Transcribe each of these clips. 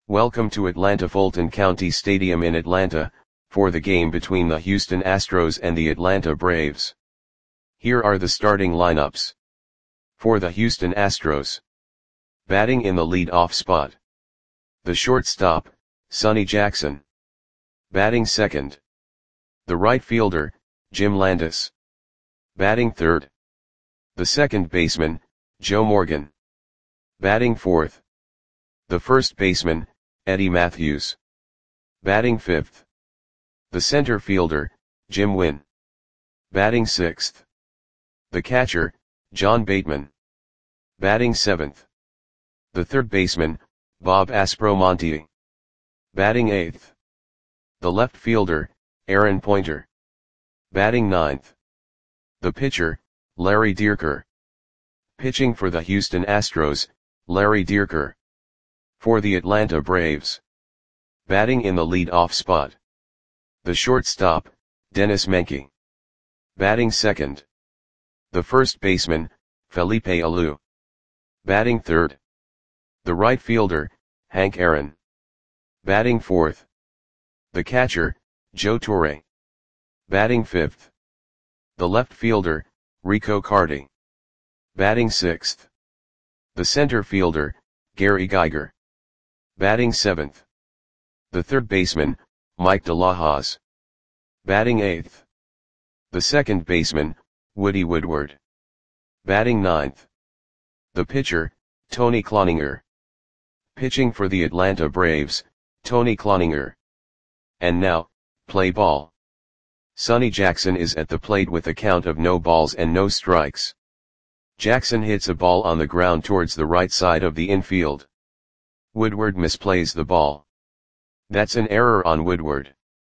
Welcome to Atlanta Fulton County Stadium in Atlanta, for the game between the Houston Astros and the Atlanta Braves. Here are the starting lineups. For the Houston Astros. Batting in the lead-off spot. The shortstop, Sonny Jackson. Batting second. The right fielder, Jim Landis. Batting third. The second baseman, Joe Morgan. Batting fourth. The first baseman, Eddie Mathews. Batting fifth. The center fielder, Jim Wynn. Batting sixth. The catcher, John Bateman. Batting seventh. The third baseman, Bob Aspromonte. Batting eighth. The left fielder, Aaron Pointer. Batting ninth. The pitcher, Larry Dierker. Pitching for the Houston Astros, Larry Dierker. For the Atlanta Braves. Batting in the lead-off spot. The shortstop, Dennis Menke. Batting second. The first baseman, Felipe Alou. Batting third. The right fielder, Hank Aaron. Batting fourth. The catcher, Joe Torre. Batting fifth. The left fielder, Rico Carty. Batting sixth. The center fielder, Gary Geiger. Batting seventh. The third baseman, Mike DeLahoz. Batting eighth. The second baseman, Woody Woodward. Batting ninth. The pitcher, Tony Cloninger. Pitching for the Atlanta Braves, Tony Cloninger. And now, play ball. Sonny Jackson is at the plate with a count of no balls and no strikes. Jackson hits a ball on the ground towards the right side of the infield. Woodward misplays the ball. That's an error on Woodward.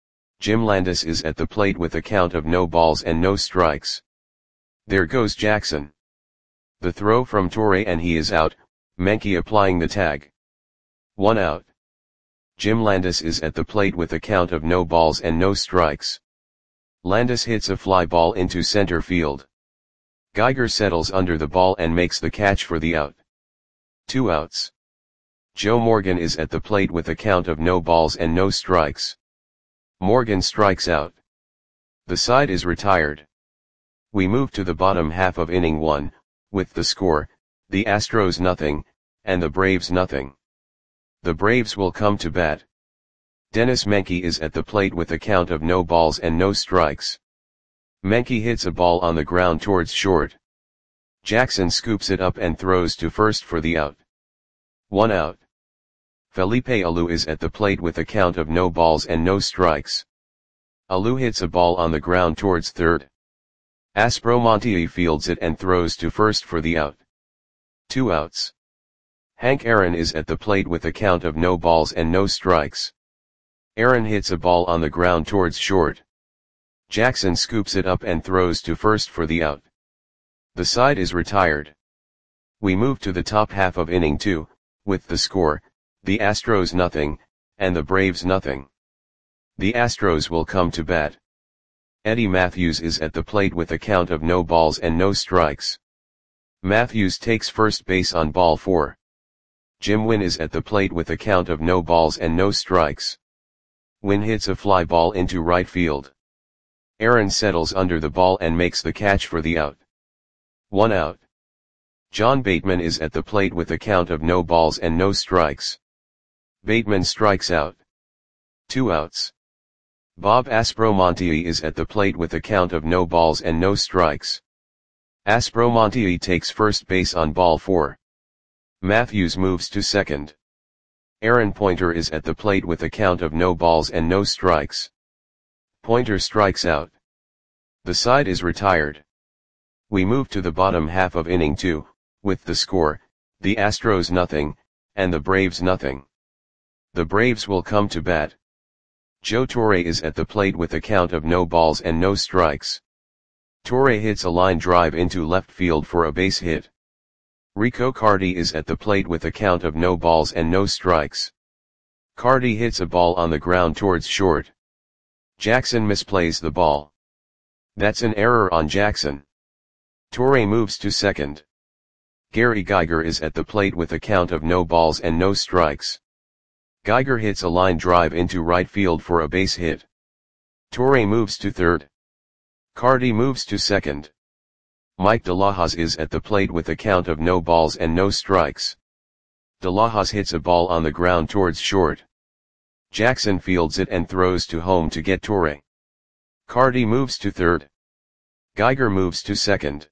Jim Landis is at the plate with a count of no balls and no strikes. There goes Jackson. The throw from Torre and he is out, Menke applying the tag. 1 out. Jim Landis is at the plate with a count of no balls and no strikes. Landis hits a fly ball into center field. Geiger settles under the ball and makes the catch for the out. 2 outs. Joe Morgan is at the plate with a count of no balls and no strikes. Morgan strikes out. The side is retired. We move to the bottom half of inning 1, with the score, the Astros nothing, and the Braves nothing. The Braves will come to bat. Dennis Menke is at the plate with a count of no balls and no strikes. Menke hits a ball on the ground towards short. Jackson scoops it up and throws to first for the out. 1 out. Felipe Alou is at the plate with a count of no balls and no strikes. Alou hits a ball on the ground towards third. Aspromonte fields it and throws to first for the out. 2 outs. Hank Aaron is at the plate with a count of no balls and no strikes. Aaron hits a ball on the ground towards short. Jackson scoops it up and throws to first for the out. The side is retired. We move to the top half of inning 2, with the score, the Astros nothing, and the Braves nothing. The Astros will come to bat. Eddie Mathews is at the plate with a count of no balls and no strikes. Mathews takes first base on ball 4. Jim Wynn is at the plate with a count of no balls and no strikes. Wynn hits a fly ball into right field. Aaron settles under the ball and makes the catch for the out. 1 out. John Bateman is at the plate with a count of no balls and no strikes. Bateman strikes out. 2 outs. Bob Aspromonte is at the plate with a count of no balls and no strikes. Aspromonte takes first base on ball 4. Mathews moves to second. Aaron Pointer is at the plate with a count of no balls and no strikes. Pointer strikes out. The side is retired. We move to the bottom half of inning 2, with the score, the Astros nothing, and the Braves nothing. The Braves will come to bat. Joe Torre is at the plate with a count of no balls and no strikes. Torre hits a line drive into left field for a base hit. Rico Carty is at the plate with a count of no balls and no strikes. Carty hits a ball on the ground towards short. Jackson misplays the ball. That's an error on Jackson. Torre moves to second. Gary Geiger is at the plate with a count of no balls and no strikes. Geiger hits a line drive into right field for a base hit. Torre moves to third. Cardi moves to second. Mike De La Hoz is at the plate with a count of no balls and no strikes. De La Hoz hits a ball on the ground towards short. Jackson fields it and throws to home to get Torre. Cardi moves to third. Geiger moves to second.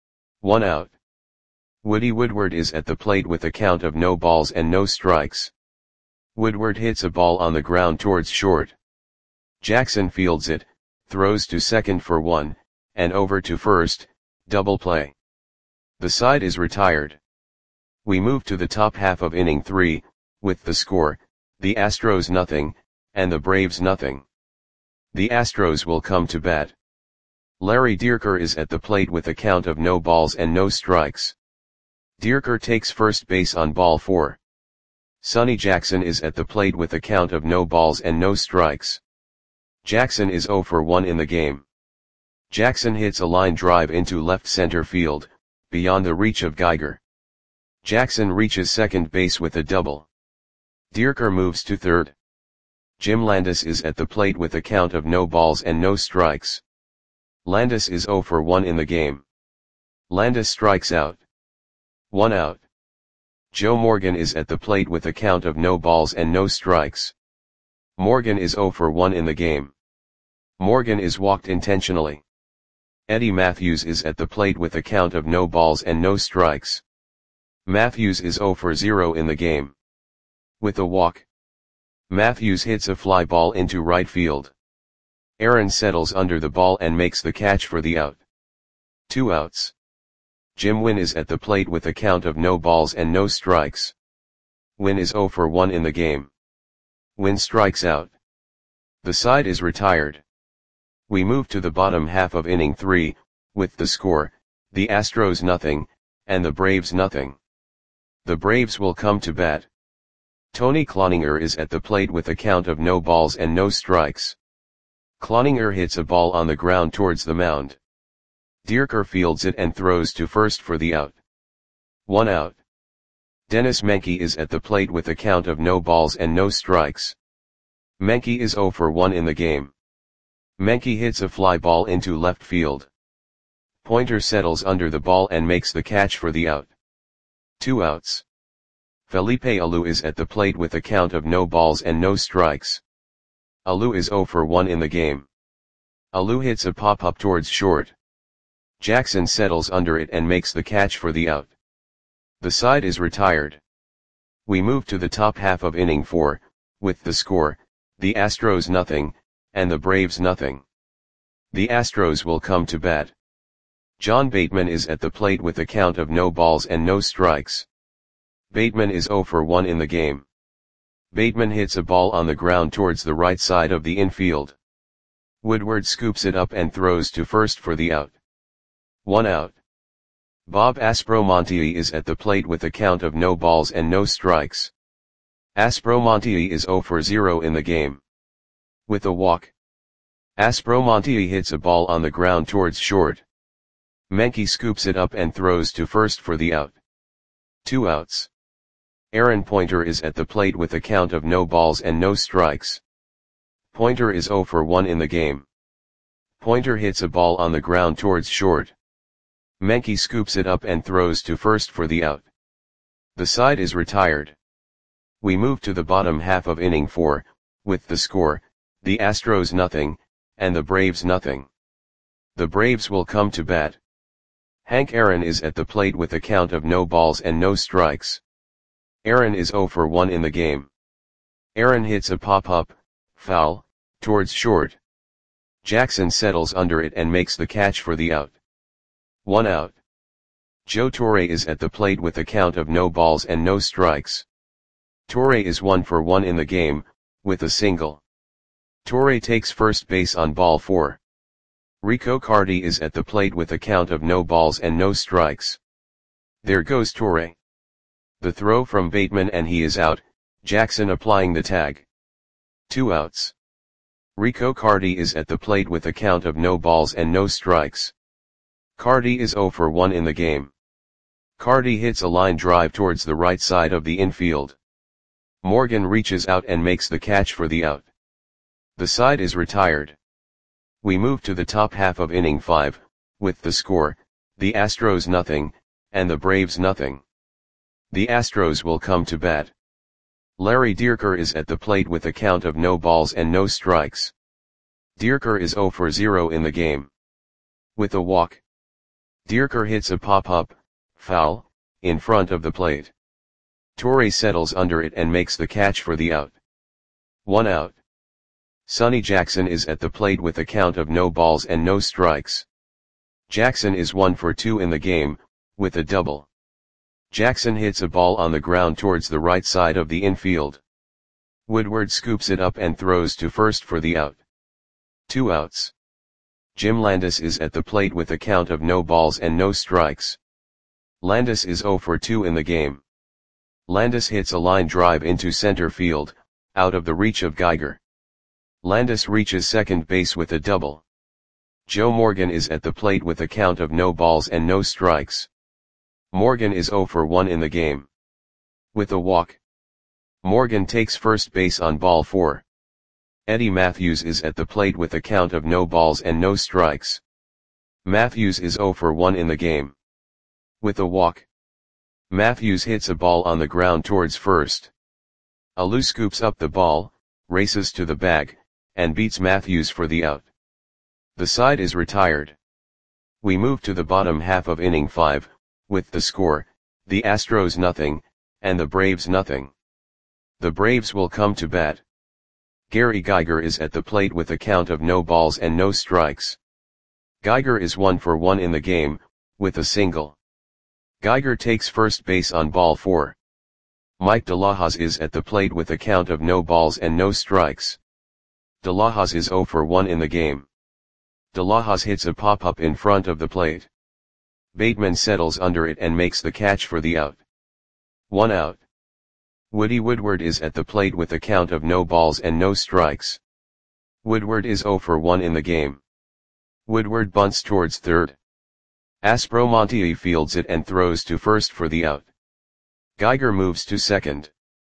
1 out. Woody Woodward is at the plate with a count of no balls and no strikes. Woodward hits a ball on the ground towards short. Jackson fields it, throws to second for 1, and over to first, double play. The side is retired. We move to the top half of inning 3, with the score, the Astros nothing, and the Braves nothing. The Astros will come to bat. Larry Dierker is at the plate with a count of no balls and no strikes. Dierker takes first base on ball 4. Sonny Jackson is at the plate with a count of no balls and no strikes. Jackson is 0 for 1 in the game. Jackson hits a line drive into left center field, beyond the reach of Geiger. Jackson reaches second base with a double. Dierker moves to third. Jim Landis is at the plate with a count of no balls and no strikes. Landis is 0 for 1 in the game. Landis strikes out. 1 out. Joe Morgan is at the plate with a count of no balls and no strikes. Morgan is 0 for 1 in the game. Morgan is walked intentionally. Eddie Matthews is at the plate with a count of no balls and no strikes. Matthews is 0 for 0 in the game. With a walk. Matthews hits a fly ball into right field. Aaron settles under the ball and makes the catch for the out. 2 outs. Jim Wynn is at the plate with a count of no balls and no strikes. Wynn is 0 for 1 in the game. Wynn strikes out. The side is retired. We move to the bottom half of inning 3, with the score, the Astros nothing, and the Braves nothing. The Braves will come to bat. Tony Cloninger is at the plate with a count of no balls and no strikes. Cloninger hits a ball on the ground towards the mound. Dierker fields it and throws to first for the out. 1 out. Dennis Menke is at the plate with a count of no balls and no strikes. Menke is 0 for 1 in the game. Menke hits a fly ball into left field. Pointer settles under the ball and makes the catch for the out. 2 outs. Felipe Alou is at the plate with a count of no balls and no strikes. Alou is 0 for 1 in the game. Alou hits a pop-up towards short. Jackson settles under it and makes the catch for the out. The side is retired. We move to the top half of inning 4, with the score, the Astros nothing, and the Braves nothing. The Astros will come to bat. John Bateman is at the plate with a count of no balls and no strikes. Bateman is 0 for 1 in the game. Bateman hits a ball on the ground towards the right side of the infield. Woodward scoops it up and throws to first for the out. 1 out. Bob Aspromonte is at the plate with a count of no balls and no strikes. Aspromonte is 0 for 0 in the game. With a walk. Aspromonte hits a ball on the ground towards short. Menke scoops it up and throws to first for the out. 2 outs. Aaron Pointer is at the plate with a count of no balls and no strikes. Pointer is 0 for 1 in the game. Pointer hits a ball on the ground towards short. Menke scoops it up and throws to first for the out. The side is retired. We move to the bottom half of inning 4, with the score, the Astros nothing, and the Braves nothing. The Braves will come to bat. Hank Aaron is at the plate with a count of no balls and no strikes. Aaron is 0 for 1 in the game. Aaron hits a pop-up, foul, towards short. Jackson settles under it and makes the catch for the out. 1 out. Joe Torre is at the plate with a count of no balls and no strikes. Torre is 1 for 1 in the game, with a single. Torre takes first base on ball 4. Rico Cardi is at the plate with a count of no balls and no strikes. There goes Torre. The throw from Bateman and he is out, Jackson applying the tag. 2 outs. Rico Cardi is at the plate with a count of no balls and no strikes. Cardi is 0 for 1 in the game. Cardi hits a line drive towards the right side of the infield. Morgan reaches out and makes the catch for the out. The side is retired. We move to the top half of inning 5, with the score, the Astros nothing, and the Braves nothing. The Astros will come to bat. Larry Dierker is at the plate with a count of no balls and no strikes. Dierker is 0 for 0 in the game. With a walk. Dierker hits a pop-up, foul, in front of the plate. Torre settles under it and makes the catch for the out. 1 out. Sonny Jackson is at the plate with a count of no balls and no strikes. Jackson is 1 for 2 in the game, with a double. Jackson hits a ball on the ground towards the right side of the infield. Woodward scoops it up and throws to first for the out. 2 outs. Jim Landis is at the plate with a count of no balls and no strikes. Landis is 0 for 2 in the game. Landis hits a line drive into center field, out of the reach of Geiger. Landis reaches second base with a double. Joe Morgan is at the plate with a count of no balls and no strikes. Morgan is 0 for 1 in the game. With a walk. Morgan takes first base on ball 4. Eddie Matthews is at the plate with a count of no balls and no strikes. Matthews is 0 for 1 in the game. With a walk. Matthews hits a ball on the ground towards first. Alou scoops up the ball, races to the bag, and beats Matthews for the out. The side is retired. We move to the bottom half of inning 5, with the score, the Astros nothing, and the Braves nothing. The Braves will come to bat. Gary Geiger is at the plate with a count of no balls and no strikes. Geiger is 1 for 1 in the game, with a single. Geiger takes first base on ball 4. Mike De La Hoz is at the plate with a count of no balls and no strikes. De La Hoz is 0 for 1 in the game. De La Hoz hits a pop-up in front of the plate. Bateman settles under it and makes the catch for the out. 1 out. Woody Woodward is at the plate with a count of no balls and no strikes. Woodward is 0 for 1 in the game. Woodward bunts towards third. Aspromonte fields it and throws to first for the out. Geiger moves to second.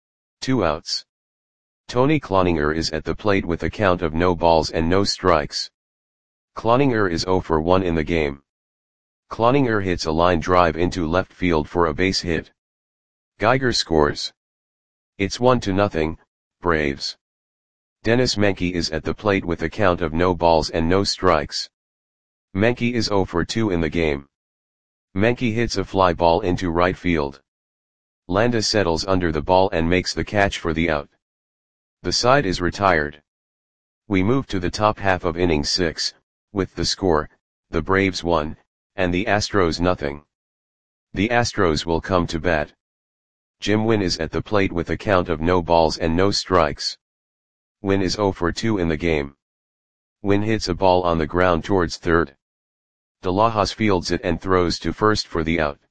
2 outs. Tony Cloninger is at the plate with a count of no balls and no strikes. Cloninger is 0 for 1 in the game. Cloninger hits a line drive into left field for a base hit. Geiger scores. It's 1-0, Braves. Dennis Menke is at the plate with a count of no balls and no strikes. Menke is 0 for 2 in the game. Menke hits a fly ball into right field. Landis settles under the ball and makes the catch for the out. The side is retired. We move to the top half of inning 6, with the score, the Braves 1, and the Astros nothing. The Astros will come to bat. Jim Wynn is at the plate with a count of no balls and no strikes. Wynn is 0 for 2 in the game. Wynn hits a ball on the ground towards third. De La Hoz fields it and throws to first for the out.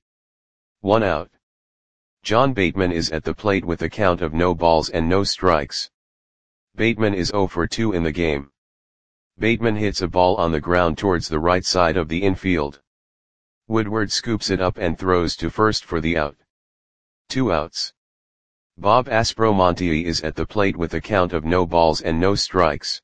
1 out. John Bateman is at the plate with a count of no balls and no strikes. Bateman is 0 for 2 in the game. Bateman hits a ball on the ground towards the right side of the infield. Woodward scoops it up and throws to first for the out. 2 outs. Bob Aspromonte is at the plate with a count of no balls and no strikes.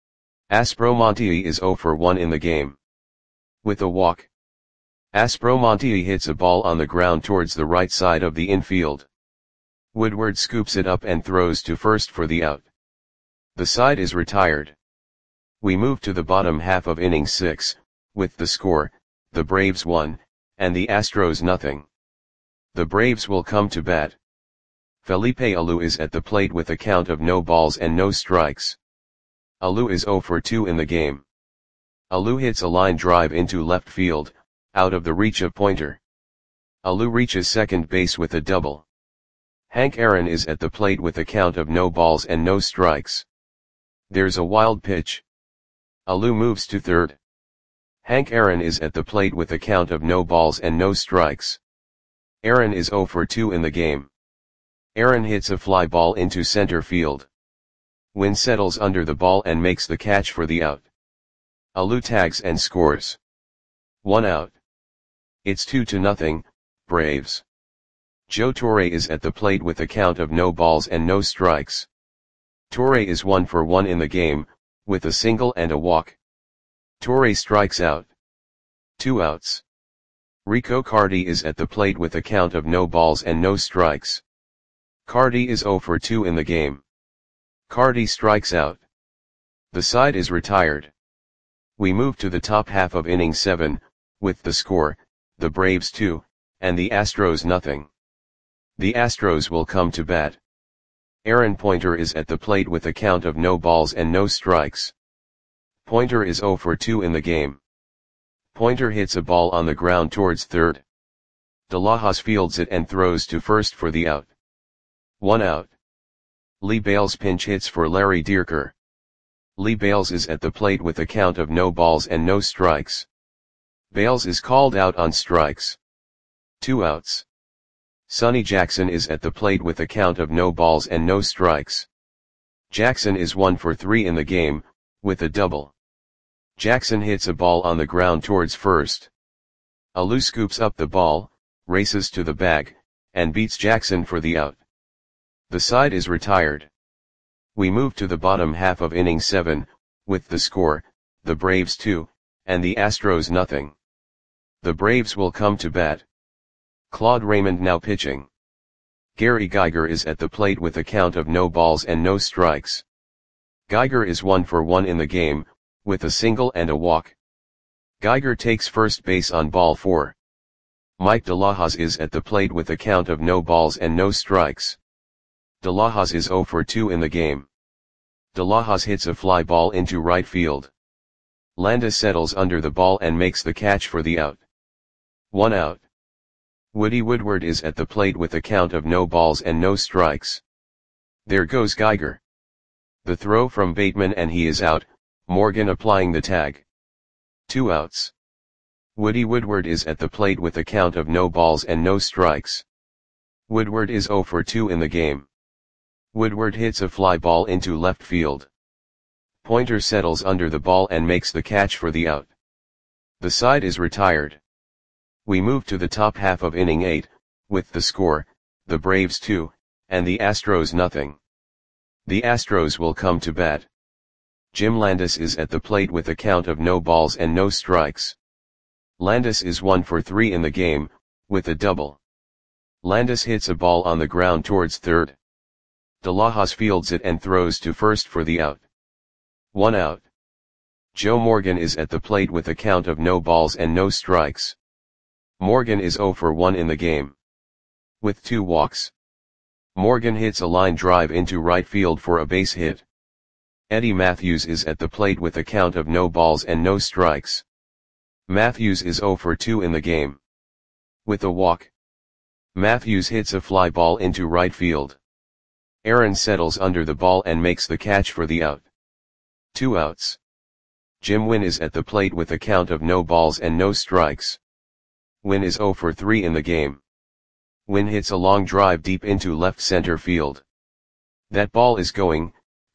Aspromonte is 0 for 1 in the game. With a walk. Aspromonte hits a ball on the ground towards the right side of the infield. Woodward scoops it up and throws to first for the out. The side is retired. We move to the bottom half of inning 6, with the score, the Braves 1, and the Astros nothing. The Braves will come to bat. Felipe Alou is at the plate with a count of no balls and no strikes. Alou is 0 for 2 in the game. Alou hits a line drive into left field, out of the reach of Pointer. Alou reaches second base with a double. Hank Aaron is at the plate with a count of no balls and no strikes. There's a wild pitch. Alou moves to third. Hank Aaron is at the plate with a count of no balls and no strikes. Aaron is 0 for 2 in the game. Aaron hits a fly ball into center field. Wynn settles under the ball and makes the catch for the out. Alou tags and scores. 1 out. It's 2-0, Braves. Joe Torre is at the plate with a count of no balls and no strikes. Torre is 1 for 1 in the game, with a single and a walk. Torre strikes out. 2 outs. Rico Cardi is at the plate with a count of no balls and no strikes. Cardi is 0 for 2 in the game. Cardi strikes out. The side is retired. We move to the top half of inning 7, with the score, the Braves 2, and the Astros nothing. The Astros will come to bat. Aaron Pointer is at the plate with a count of no balls and no strikes. Pointer is 0 for 2 in the game. Pointer hits a ball on the ground towards third. De Lajas fields it and throws to first for the out. 1 out. Lee Bales pinch hits for Larry Dierker. Lee Bales is at the plate with a count of no balls and no strikes. Bales is called out on strikes. 2 outs. Sonny Jackson is at the plate with a count of no balls and no strikes. Jackson is 1 for 3 in the game, with a double. Jackson hits a ball on the ground towards first. Alou scoops up the ball, races to the bag, and beats Jackson for the out. The side is retired. We move to the bottom half of inning 7, with the score, the Braves 2, and the Astros nothing. The Braves will come to bat. Claude Raymond now pitching. Gary Geiger is at the plate with a count of no balls and no strikes. Geiger is 1 for 1 in the game, with a single and a walk. Geiger takes first base on ball 4. Mike De Lajas is at the plate with a count of no balls and no strikes. De Lajas is 0 for 2 in the game. De Lajas hits a fly ball into right field. Landis settles under the ball and makes the catch for the out. 1 out. Woody Woodward is at the plate with a count of no balls and no strikes. There goes Geiger. The throw from Bateman and he is out, Morgan applying the tag. 2 outs. Woody Woodward is at the plate with a count of no balls and no strikes. Woodward is 0 for 2 in the game. Woodward hits a fly ball into left field. Pointer settles under the ball and makes the catch for the out. The side is retired. We move to the top half of inning 8, with the score, the Braves 2, and the Astros nothing. The Astros will come to bat. Jim Landis is at the plate with a count of no balls and no strikes. Landis is 1 for 3 in the game, with a double. Landis hits a ball on the ground towards third. De Lajas fields it and throws to first for the out. 1 out. Joe Morgan is at the plate with a count of no balls and no strikes. Morgan is 0 for 1 in the game. With 2 walks. Morgan hits a line drive into right field for a base hit. Eddie Matthews is at the plate with a count of no balls and no strikes. Matthews is 0 for 2 in the game. With a walk. Matthews hits a fly ball into right field. Aaron settles under the ball and makes the catch for the out. 2 outs. Jim Wynn is at the plate with a count of no balls and no strikes. Wynn is 0 for 3 in the game. Wynn hits a long drive deep into left center field. That ball is going,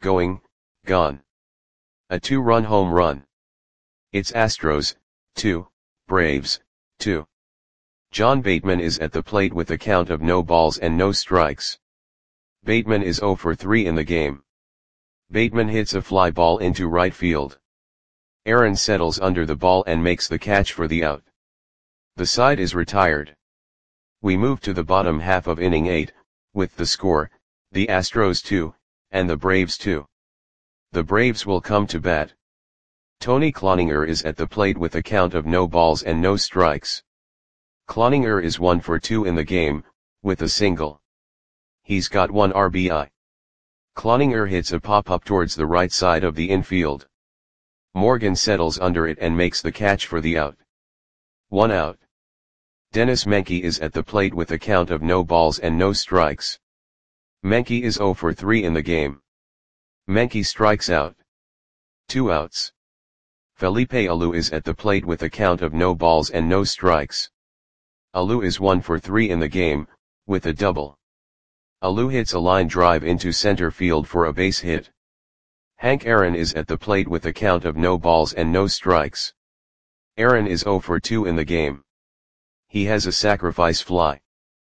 gone. A 2-run home run. It's Astros, 2, Braves, 2. John Bateman is at the plate with a count of no balls and no strikes. Bateman is 0 for 3 in the game. Bateman hits a fly ball into right field. Aaron settles under the ball and makes the catch for the out. The side is retired. We move to the bottom half of inning 8, with the score, the Astros 2, and the Braves 2. The Braves will come to bat. Tony Cloninger is at the plate with a count of no balls and no strikes. Cloninger is 1 for 2 in the game, with a single. He's got 1 RBI. Cloninger hits a pop-up towards the right side of the infield. Morgan settles under it and makes the catch for the out. 1 out. Dennis Menke is at the plate with a count of no balls and no strikes. Menke is 0 for 3 in the game. Menke strikes out. 2 outs. Felipe Alou is at the plate with a count of no balls and no strikes. Alou is 1 for 3 in the game, with a double. Alou hits a line drive into center field for a base hit. Hank Aaron is at the plate with a count of no balls and no strikes. Aaron is 0 for 2 in the game. He has a sacrifice fly.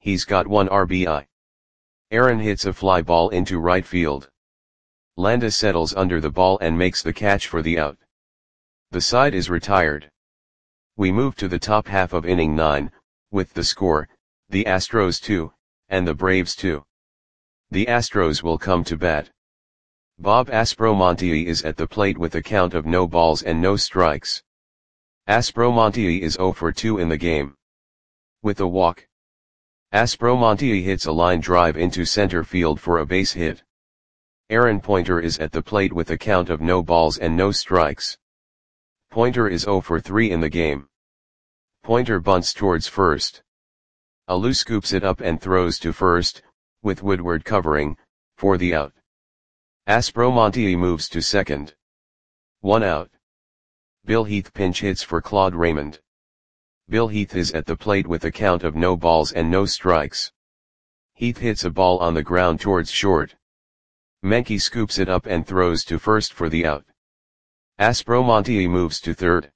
He's got 1 RBI. Aaron hits a fly ball into right field. Landa settles under the ball and makes the catch for the out. The side is retired. We move to the top half of inning 9, with the score, the Astros 2, and the Braves 2. The Astros will come to bat. Bob Aspromonte is at the plate with a count of no balls and no strikes. Aspromonte is 0 for 2 in the game. With a walk, Aspromonte hits a line drive into center field for a base hit. Aaron Pointer is at the plate with a count of no balls and no strikes. Pointer is 0 for 3 in the game. Pointer bunts towards first. Alou scoops it up and throws to first, with Woodward covering, for the out. Aspromonte moves to second. 1 out. Bill Heath pinch hits for Claude Raymond. Bill Heath is at the plate with a count of no balls and no strikes. Heath hits a ball on the ground towards short. Menke scoops it up and throws to first for the out. Aspromonte moves to third.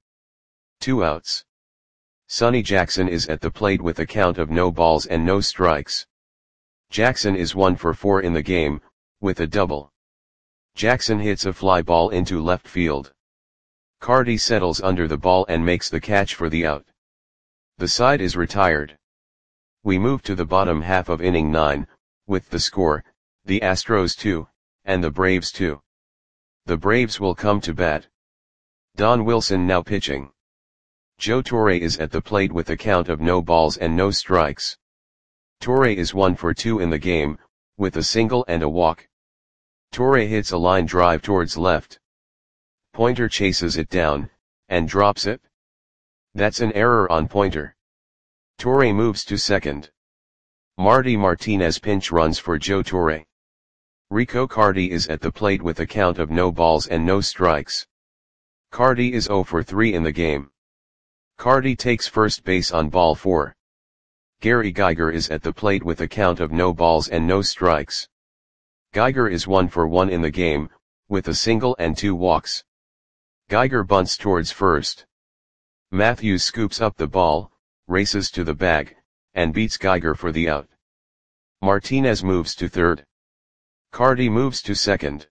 2 outs. Sonny Jackson is at the plate with a count of no balls and no strikes. Jackson is 1 for 4 in the game, with a double. Jackson hits a fly ball into left field. Carty settles under the ball and makes the catch for the out. The side is retired. We move to the bottom half of inning 9, with the score, the Astros 2, and the Braves 2. The Braves will come to bat. Don Wilson now pitching. Joe Torre is at the plate with a count of no balls and no strikes. Torre is 1 for 2 in the game, with a single and a walk. Torre hits a line drive towards left. Pointer chases it down, and drops it. That's an error on Pointer. Torre moves to second. Marty Martinez pinch runs for Joe Torre. Rico Carty is at the plate with a count of no balls and no strikes. Carty is 0 for 3 in the game. Carty takes first base on ball 4. Gary Geiger is at the plate with a count of no balls and no strikes. Geiger is 1 for 1 in the game, with a single and 2 walks. Geiger bunts towards first. Matthews scoops up the ball, races to the bag, and beats Geiger for the out. Martinez moves to third. Carty moves to second.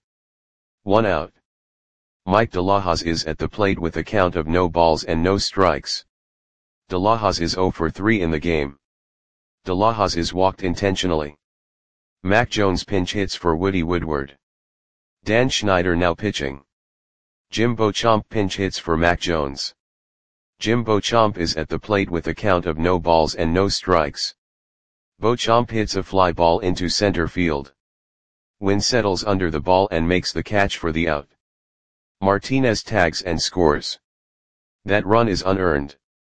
1 out. Mike De La Hoz is at the plate with a count of no balls and no strikes. De La Hoz is 0 for 3 in the game. De La Hoz is walked intentionally. Mac Jones pinch hits for Woody Woodward. Dan Schneider now pitching. Jim Beauchamp pinch hits for Mac Jones. Jim Beauchamp is at the plate with a count of no balls and no strikes. Beauchamp hits a fly ball into center field. Wynn settles under the ball and makes the catch for the out. Martinez tags and scores. That run is unearned.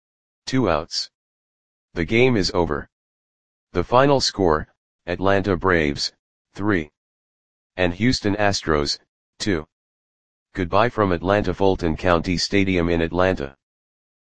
2 outs. The game is over. The final score, Atlanta Braves, 3. And Houston Astros, 2. Goodbye from Atlanta Fulton County Stadium in Atlanta.